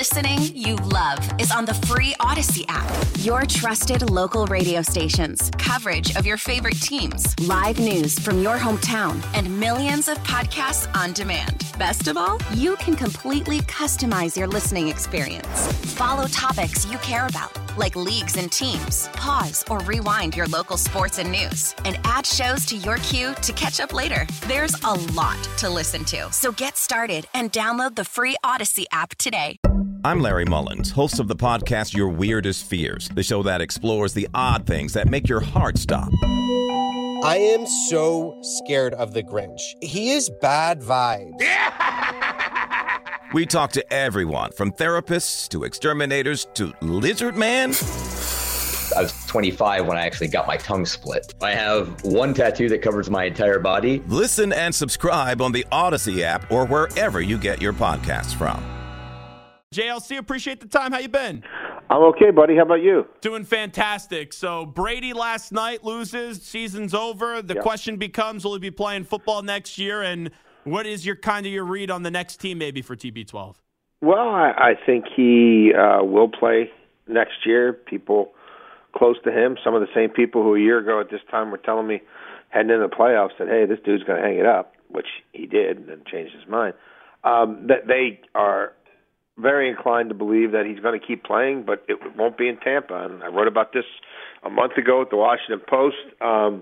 Listening you love is on the free Odyssey app. Your trusted local radio stations, coverage of your favorite teams, live news from your hometown, and millions of podcasts on demand. Best of all, you can completely customize your listening experience. Follow topics you care about, like leagues and teams. Pause or rewind your local sports and news, and add shows to your queue to catch up later. There's a lot to listen to, so get started and download the free Odyssey app today. I'm Larry Mullins, host of the podcast Your Weirdest Fears, the show that explores the odd things that make your heart stop. I am so scared of the Grinch. He is bad vibes. We talk to everyone from therapists to exterminators to Lizard Man. I was 25 when I actually got my tongue split. I have one tattoo that covers my entire body. Listen and subscribe on the Odyssey app or wherever you get your podcasts from. JLC, appreciate the time. How you been? I'm okay, buddy. How about you? Doing fantastic. So Brady last night loses, season's over. The question becomes, will he be playing football next year? And what is your read on the next team maybe for TB12? Well, I think he will play next year. People close to him, some of the same people who a year ago at this time were telling me heading into the playoffs that, hey, this dude's going to hang it up, which he did and then changed his mind, that they are very inclined to believe that he's going to keep playing, but it won't be in Tampa. And I wrote about this a month ago at the Washington Post, and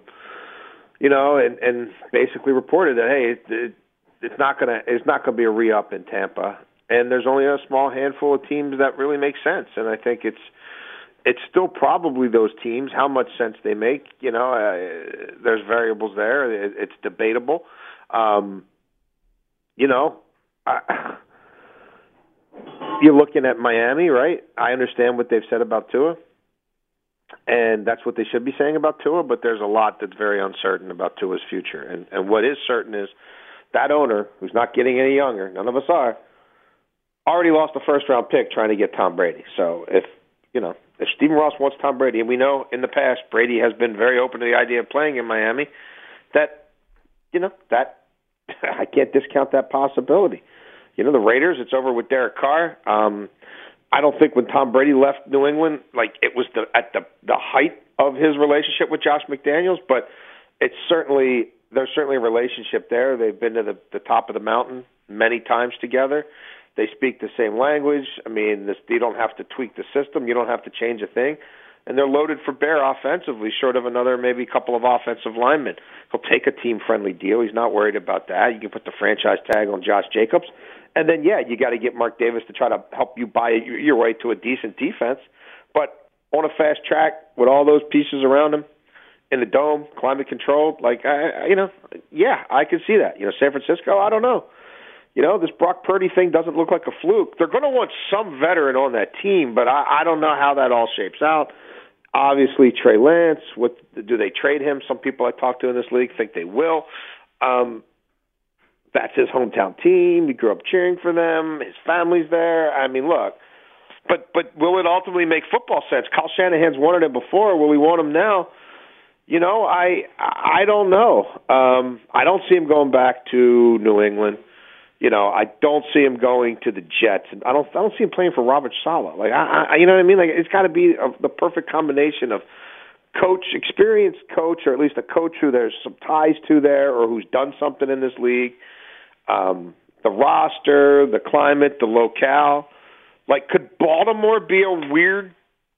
basically reported that, hey, it's not going to be a re-up in Tampa. And there's only a small handful of teams that really make sense. And I think it's still probably those teams. How much sense they make, there's variables there. It's debatable. You're looking at Miami, right? I understand what they've said about Tua, and that's what they should be saying about Tua, but there's a lot that's very uncertain about Tua's future. And what is certain is that owner, who's not getting any younger, none of us are, already lost a first-round pick trying to get Tom Brady. So if Stephen Ross wants Tom Brady, and we know in the past Brady has been very open to the idea of playing in Miami, that I can't discount that possibility. The Raiders, it's over with Derek Carr. I don't think when Tom Brady left New England, it was at the height of his relationship with Josh McDaniels, but there's certainly a relationship there. They've been to the top of the mountain many times together. They speak the same language. I mean, you don't have to tweak the system. You don't have to change a thing. And they're loaded for bear offensively, short of another maybe couple of offensive linemen. He'll take a team-friendly deal. He's not worried about that. You can put the franchise tag on Josh Jacobs. And then, you got to get Mark Davis to try to help you buy your way to a decent defense. But on a fast track with all those pieces around him, in the dome, climate controlled, I could see that. San Francisco, I don't know. This Brock Purdy thing doesn't look like a fluke. They're going to want some veteran on that team, but I don't know how that all shapes out. Obviously, Trey Lance, do they trade him? Some people I talk to in this league think they will. That's his hometown team. He grew up cheering for them. His family's there. I mean, look. But will it ultimately make football sense? Kyle Shanahan's wanted it before. Will he want him now? I don't know. I don't see him going back to New England. I don't see him going to the Jets. I don't see him playing for Robert Saleh. You know what I mean? It's got to be the perfect combination of experienced coach, or at least a coach who there's some ties to there, or who's done something in this league. The roster, the climate, the locale. Could Baltimore be a weird,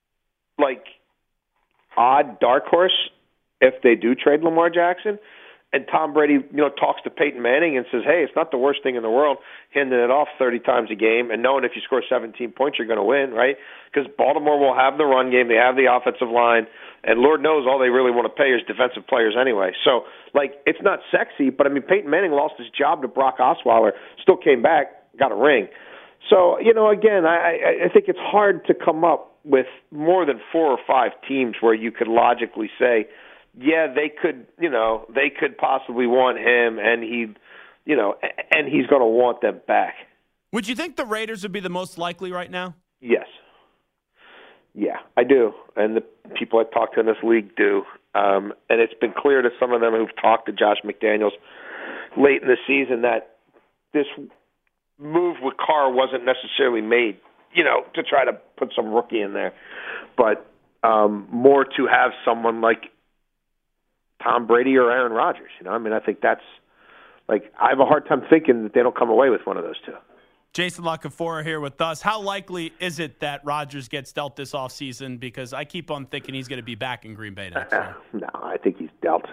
odd dark horse if they do trade Lamar Jackson? And Tom Brady, talks to Peyton Manning and says, hey, it's not the worst thing in the world handing it off 30 times a game and knowing if you score 17 points, you're going to win, right? Because Baltimore will have the run game. They have the offensive line. And Lord knows all they really want to pay is defensive players anyway. So, it's not sexy, but, Peyton Manning lost his job to Brock Osweiler, still came back, got a ring. So, again, I think it's hard to come up with more than 4 or 5 teams where you could logically say, yeah, they could possibly want him, and and he's going to want them back. Would you think the Raiders would be the most likely right now? Yes. Yeah, I do, and the people I talk to in this league do. And it's been clear to some of them who've talked to Josh McDaniels late in the season that this move with Carr wasn't necessarily made to try to put some rookie in there. But more to have someone like Tom Brady or Aaron Rodgers. I think that's I have a hard time thinking that they don't come away with one of those two. Jason La Canfora here with us. How likely is it that Rodgers gets dealt this offseason? Because I keep on thinking he's going to be back in Green Bay next year. No, I think he's dealt.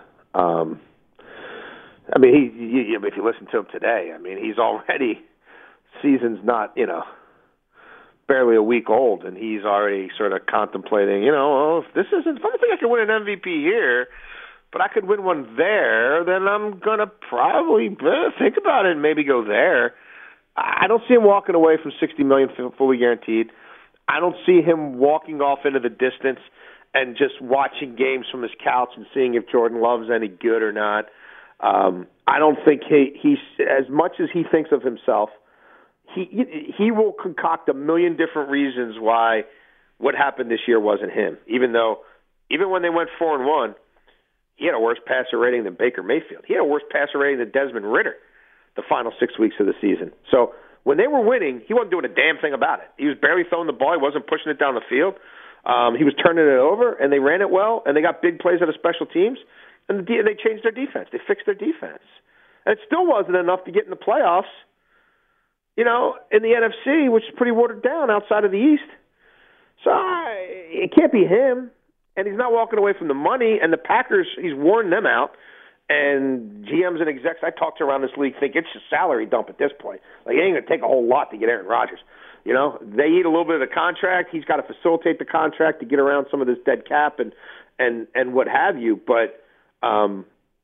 If you listen to him today, he's already, season's not, barely a week old, and he's already sort of contemplating, if this isn't, if I think I can win an MVP here, but I could win one there, then I'm going to probably think about it and maybe go there. I don't see him walking away from $60 million fully guaranteed. I don't see him walking off into the distance and just watching games from his couch and seeing if Jordan Love's any good or not. I don't think he's as much as he thinks of himself. He will concoct a million different reasons why what happened this year wasn't him. Even when they went 4-1, he had a worse passer rating than Baker Mayfield. He had a worse passer rating than Desmond Ridder the final 6 weeks of the season. So when they were winning, he wasn't doing a damn thing about it. He was barely throwing the ball. He wasn't pushing it down the field. He was turning it over, and they ran it well, and they got big plays out of special teams, and they changed their defense. They fixed their defense. And it still wasn't enough to get in the playoffs, in the NFC, which is pretty watered down outside of the East. So it can't be him, and he's not walking away from the money, and the Packers, he's worn them out. And GMs and execs I talk to around this league think it's a salary dump at this point. It ain't going to take a whole lot to get Aaron Rodgers. They eat a little bit of the contract. He's got to facilitate the contract to get around some of this dead cap and what have you. But, I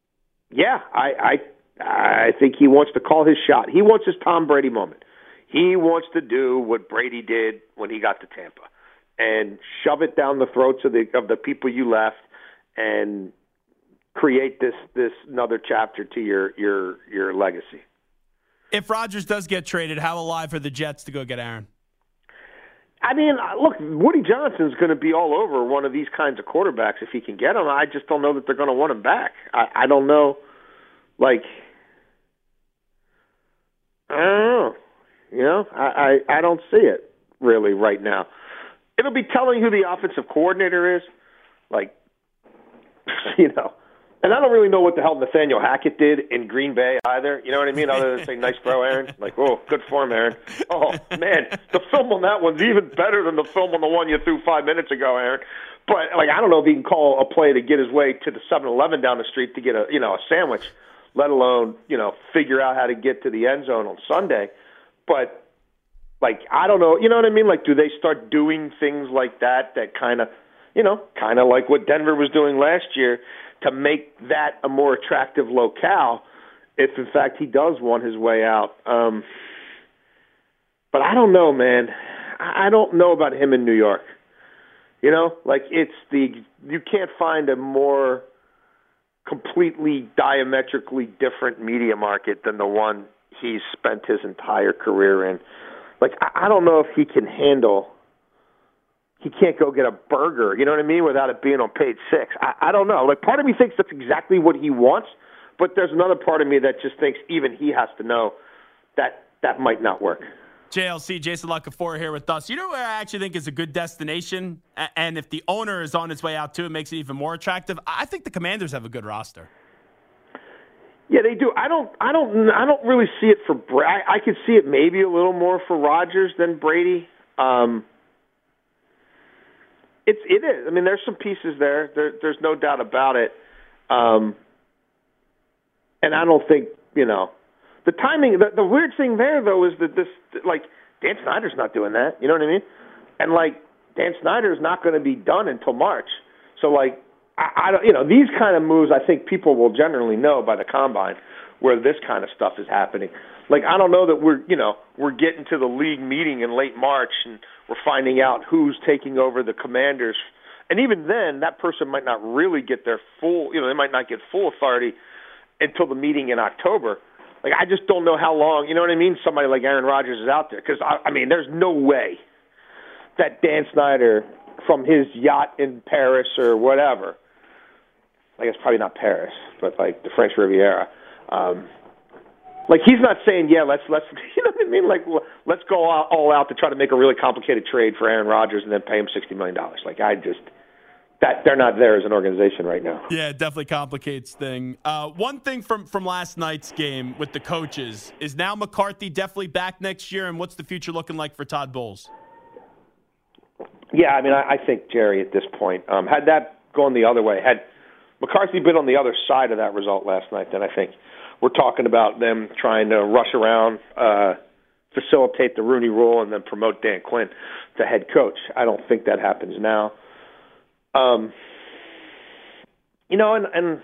think he wants to call his shot. He wants his Tom Brady moment. He wants to do what Brady did when he got to Tampa and shove it down the throats of the people you left and create this another chapter to your legacy. If Rodgers does get traded, how alive are the Jets to go get Aaron? Look, Woody Johnson's going to be all over one of these kinds of quarterbacks if he can get him. I just don't know that they're going to want him back. I don't know. I don't know. I don't see it really right now. It'll be telling who the offensive coordinator is. And I don't really know what the hell Nathaniel Hackett did in Green Bay either. You know what I mean? Other than saying, nice throw, Aaron. Oh, good form, Aaron. Oh, man, the film on that one's even better than the film on the one you threw 5 minutes ago, Aaron. But, I don't know if he can call a play to get his way to the 7-Eleven down the street to get a sandwich, let alone, figure out how to get to the end zone on Sunday. But, I don't know. You know what I mean? Do they start doing things like that kind of, kind of like what Denver was doing last year, to make that a more attractive locale if, in fact, he does want his way out. But I don't know, man. I don't know about him in New York. You can't find a more completely diametrically different media market than the one he's spent his entire career in. I don't know if he can handle. He can't go get a burger, you know what I mean, without it being on page 6. I don't know. Part of me thinks that's exactly what he wants, but there's another part of me that just thinks even he has to know that might not work. JLC, Jason La Canfora here with us. You know where I actually think is a good destination? And if the owner is on his way out too, it makes it even more attractive. I think the Commanders have a good roster. Yeah, they do. I don't really see it for Brady. I could see it maybe a little more for Rodgers than Brady. It is. There's some pieces there. There's no doubt about it. And I don't think, the timing, the weird thing there, though, is that Dan Snyder's not doing that. You know what I mean? And, Dan Snyder's not going to be done until March. So, I don't, these kind of moves, I think people will generally know by the combine where this kind of stuff is happening. I don't know that we're getting to the league meeting in late March and we're finding out who's taking over the Commanders. And even then, that person might not really get their full, they might not get full authority until the meeting in October. I just don't know how long, you know what I mean? Somebody like Aaron Rodgers is out there. Because, there's no way that Dan Snyder, from his yacht in Paris or whatever, I guess probably not Paris, but the French Riviera, Like, he's not saying, yeah, let's you know what I mean? Like, let's go all out to try to make a really complicated trade for Aaron Rodgers and then pay him $60 million. Like, they're not there as an organization right now. Yeah, it definitely complicates things. One thing from last night's game with the coaches is now McCarthy definitely back next year, and what's the future looking like for Todd Bowles? Yeah, I mean, I think, Jerry, at this point, had that gone the other way, had McCarthy been on the other side of that result last night, then I think we're talking about them trying to rush around, facilitate the Rooney Rule, and then promote Dan Quinn to head coach. I don't think that happens now. You know, and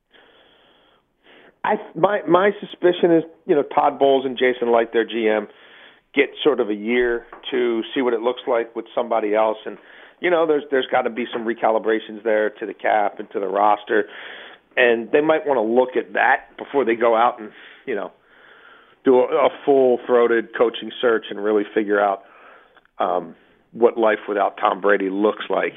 my suspicion is, you know, Todd Bowles and Jason Light, their GM, get sort of a year to see what it looks like with somebody else, and you know, there's got to be some recalibrations there to the cap and to the roster. And they might want to look at that before they go out and, you know, do a full-throated coaching search and really figure out what life without Tom Brady looks like.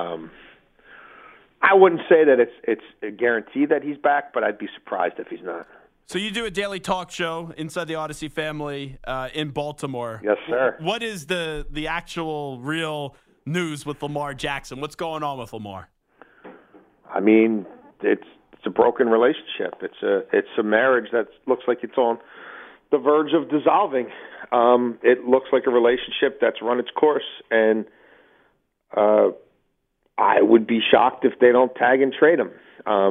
I wouldn't say that it's a guarantee that he's back, but I'd be surprised if he's not. So you do a daily talk show inside the Odyssey family in Baltimore. Yes, sir. What is the actual real news with Lamar Jackson? What's going on with Lamar? I mean, it's a broken relationship. It's a marriage that looks like it's on the verge of dissolving. It looks like a relationship that's run its course, and I would be shocked if they don't tag and trade him.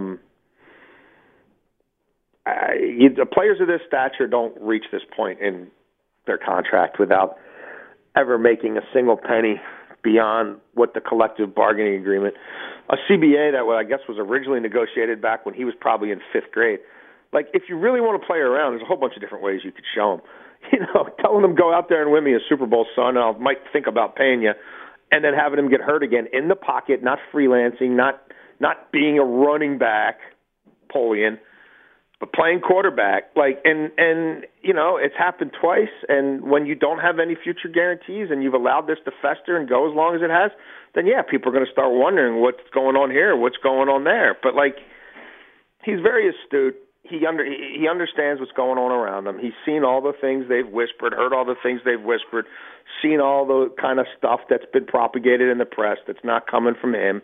The players of this stature don't reach this point in their contract without ever making a single penny beyond what the collective bargaining agreement, a CBA that I guess was originally negotiated back when he was probably in fifth grade. Like, if you really want to play around, there's a whole bunch of different ways you could show him. You know, telling him go out there and win me a Super Bowl, son, and I might think about paying you, and then having him get hurt again in the pocket, not freelancing, not being a running back, Polian, but playing quarterback. Like, and you know, it's happened twice, and when you don't have any future guarantees and you've allowed this to fester and go as long as it has, then yeah, people are going to start wondering what's going on here, what's going on there. But like, he's very astute. He understands what's going on around him. He's seen all the things they've whispered, heard all the things they've whispered, seen all the kind of stuff that's been propagated in the press that's not coming from him.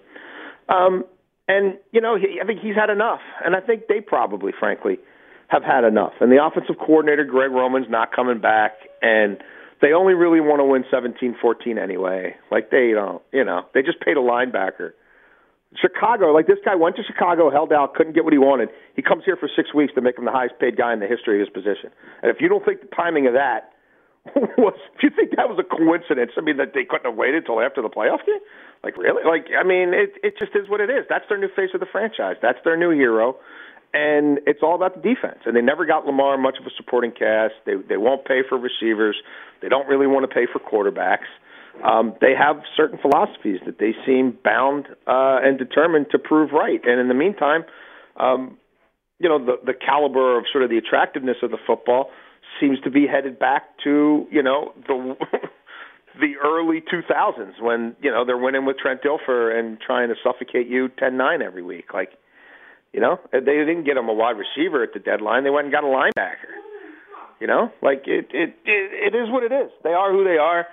And, you know, I think he's had enough. And I think they probably, frankly, have had enough. And the offensive coordinator, Greg Roman's not coming back. And they only really want to win 17-14 anyway. Like, they don't, you know, they just paid a linebacker. Chicago, like, this guy went to Chicago, held out, couldn't get what he wanted. He comes here for 6 weeks to make him the highest paid guy in the history of his position. And if you don't think the timing of that if you think that was a coincidence, I mean, that they couldn't have waited until after the playoff game? Like, really? Like, I mean, it just is what it is. That's their new face of the franchise. That's their new hero. And it's all about the defense. And they never got Lamar much of a supporting cast. They won't pay for receivers. They don't really want to pay for quarterbacks. They have certain philosophies that they seem bound and determined to prove right. And in the meantime, you know, the caliber of sort of the attractiveness of the football seems to be headed back to, you know, the early 2000s when, you know, they're winning with Trent Dilfer and trying to suffocate you 10-9 every week. Like, you know, they didn't get him a wide receiver at the deadline. They went and got a linebacker. You know, like it is what it is. They are who they are.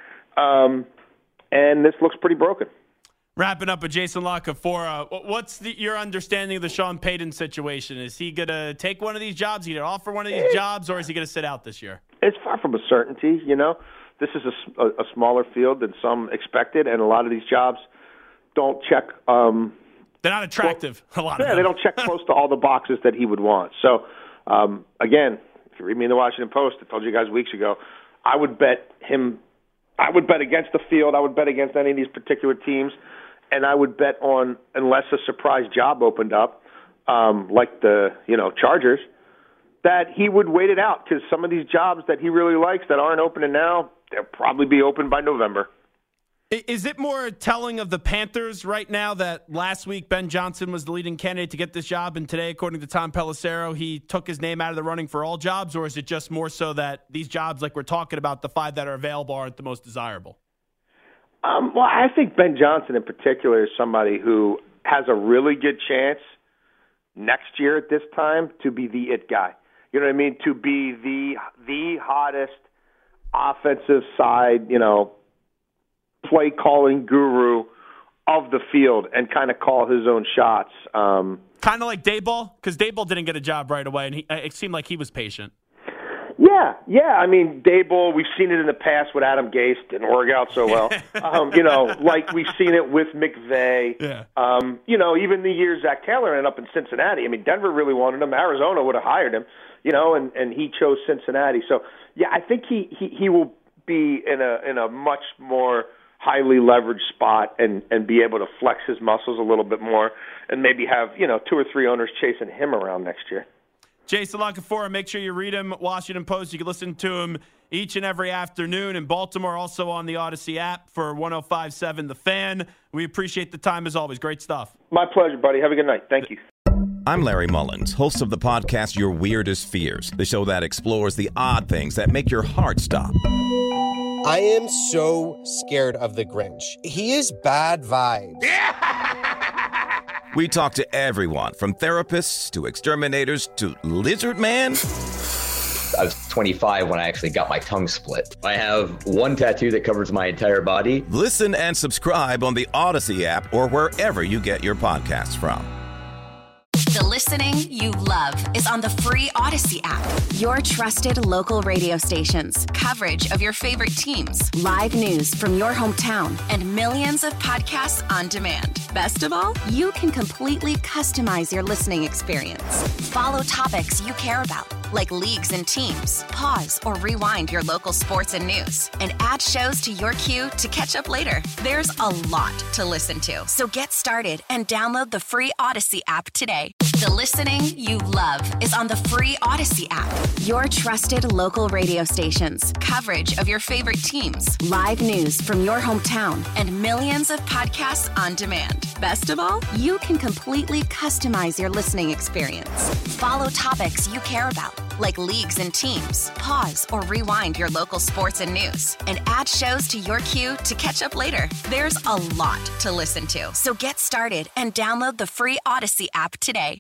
And this looks pretty broken. Wrapping up with Jason La Canfora, what's your understanding of the Sean Payton situation? Is he going to take one of these jobs, either offer one of these jobs, or is he going to sit out this year? It's far from a certainty, you know. This is a smaller field than some expected, and a lot of these jobs don't check. They're not attractive, a lot of them. They don't check close to all the boxes that he would want. So, again, if you read me in the Washington Post, I told you guys weeks ago, I would bet against the field. I would bet against any of these particular teams. And I would bet on, unless a surprise job opened up, like the, you know, Chargers, that he would wait it out, because some of these jobs that he really likes that aren't opening now, they'll probably be open by November. Is it more telling of the Panthers right now that last week Ben Johnson was the leading candidate to get this job, and today, according to Tom Pelissero, he took his name out of the running for all jobs, or is it just more so that these jobs, like we're talking about, the 5 that are available, aren't the most desirable? Well, I think Ben Johnson in particular is somebody who has a really good chance next year at this time to be the it guy. you know what I mean, to be the hottest offensive side, play calling guru of the field and kind of call his own shots. Kind of like Daboll, because Daboll didn't get a job right away, and it seemed like he was patient. Yeah. I mean, Daboll, we've seen it in the past with Adam Gase, didn't work out so well. Like we've seen it with McVay. Yeah. Even the year Zach Taylor ended up in Cincinnati. I mean, Denver really wanted him. Arizona would have hired him, and he chose Cincinnati. So, yeah, I think he will be in a much more highly leveraged spot and be able to flex his muscles a little bit more and maybe have, 2 or 3 owners chasing him around next year. Jason La Canfora, make sure you read him. Washington Post, you can listen to him each and every afternoon in Baltimore, also on the Odyssey app for 105.7 The Fan. We appreciate the time as always. Great stuff. My pleasure, buddy. Have a good night. Thank you. I'm Larry Mullins, host of the podcast Your Weirdest Fears, the show that explores the odd things that make your heart stop. I am so scared of the Grinch. He is bad vibes. We talk to everyone from therapists to exterminators to lizard man. I was 25 when I actually got my tongue split. I have one tattoo that covers my entire body. Listen and subscribe on the Odyssey app or wherever you get your podcasts from. The listening you love is on the free Odyssey app. Your trusted local radio stations, coverage of your favorite teams, live news from your hometown, and millions of podcasts on demand. Best of all, you can completely customize your listening experience. Follow topics you care about, like leagues and teams. Pause or rewind your local sports and news, and add shows to your queue to catch up later. There's a lot to listen to, so get started and download the free Odyssey app today. The listening you love is on the free Odyssey app. Your trusted local radio stations, coverage of your favorite teams, live news from your hometown, and millions of podcasts on demand. Best of all, you can completely customize your listening experience. Follow topics you care about, like leagues and teams. Pause or rewind your local sports and news, and add shows to your queue to catch up later. There's a lot to listen to, so get started and download the free Odyssey app today.